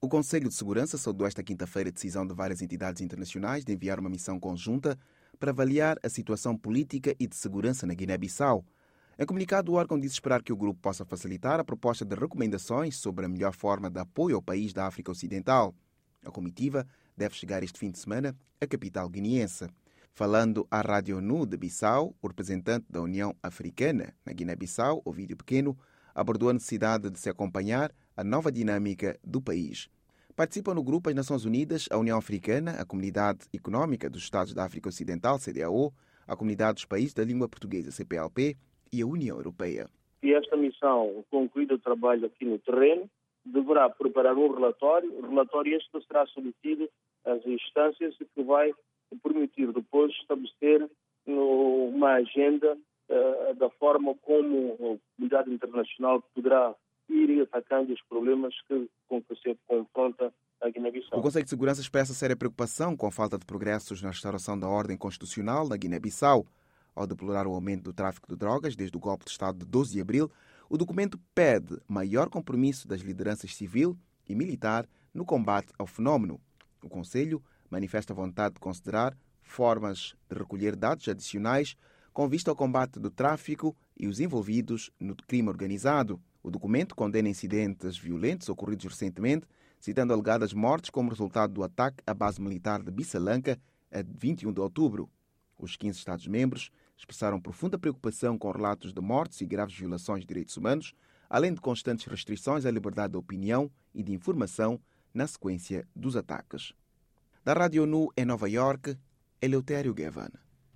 O Conselho de Segurança saudou esta quinta-feira a decisão de várias entidades internacionais de enviar uma missão conjunta para avaliar a situação política e de segurança na Guiné-Bissau. Em comunicado, o órgão diz esperar que o grupo possa facilitar a proposta de recomendações sobre a melhor forma de apoio ao país da África Ocidental. A comitiva deve chegar este fim de semana à capital guineense. Falando à Rádio ONU de Bissau, o representante da União Africana na Guiné-Bissau, Ovídio Pequeno, abordou a necessidade de se acompanhar a nova dinâmica do país. Participam no grupo as Nações Unidas, a União Africana, a Comunidade Económica dos Estados da África Ocidental, CEDEAO, a Comunidade dos Países da Língua Portuguesa, CPLP, e a União Europeia. E esta missão, concluído o trabalho aqui no terreno, deverá preparar um relatório. O relatório este será submetido às instâncias que vai permitir depois estabelecer uma agenda da forma como a comunidade internacional poderá ir atacando os problemas com que se confronta a Guiné-Bissau. O Conselho de Segurança expressa séria preocupação com a falta de progressos na restauração da ordem constitucional na Guiné-Bissau. Ao deplorar o aumento do tráfico de drogas desde o golpe de Estado de 12 de abril, o documento pede maior compromisso das lideranças civil e militar no combate ao fenómeno. O Conselho manifesta a vontade de considerar formas de recolher dados adicionais com vista ao combate do tráfico e os envolvidos no crime organizado. O documento condena incidentes violentos ocorridos recentemente, citando alegadas mortes como resultado do ataque à base militar de Bissalanka a 21 de outubro. Os 15 Estados-membros expressaram profunda preocupação com relatos de mortes e graves violações de direitos humanos, além de constantes restrições à liberdade de opinião e de informação na sequência dos ataques. Da Rádio ONU em Nova Iorque, Eleutério Gavan.